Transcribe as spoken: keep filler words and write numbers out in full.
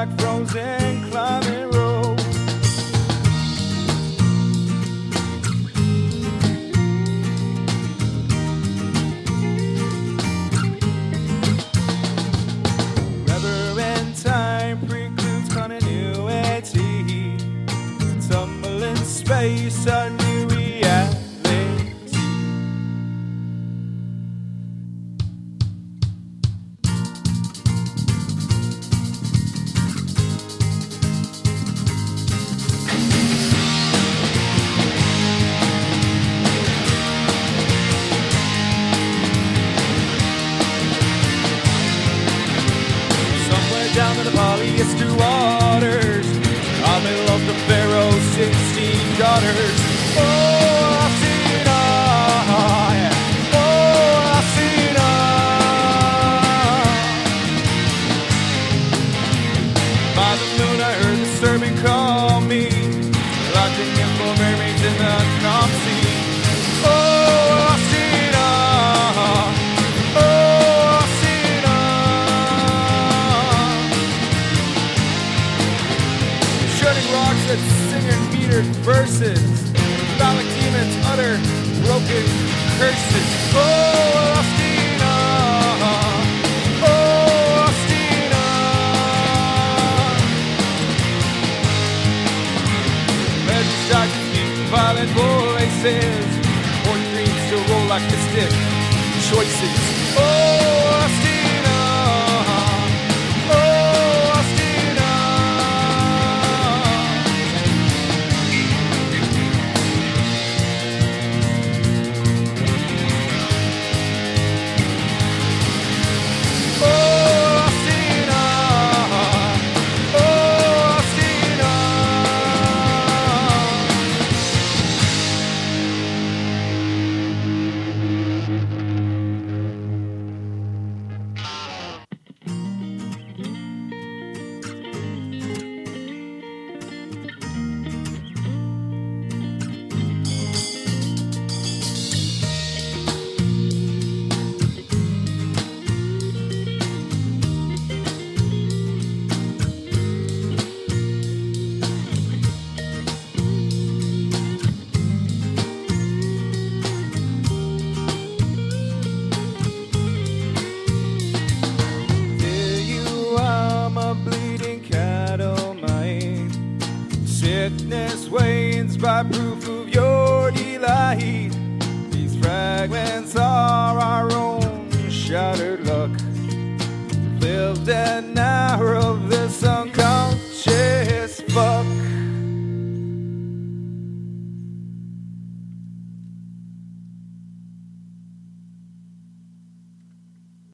like frozen climbing ropes. Reverent time precludes continuity. Tumble in space, a new reality. Down in the polyester waters, I'm in love with Pharaoh's sixteen daughters. Oh, I've seen her, yeah. Oh, I've seen her. By the moon I heard the serpent call me, lodging in for mermaids in the calm sea. Oh, I've seen her. Oh, I've seen her. Shutting rocks that sing in metered verses, phallic demons utter broken curses. Oh, Austina, oh, Austina. Legends start to speak in violent voices, or dreams still roll like mystic choices. Oh, Austina, oh, Austina. Sickness wanes by proof of your delight. These fragments are our own shattered luck. Lived and now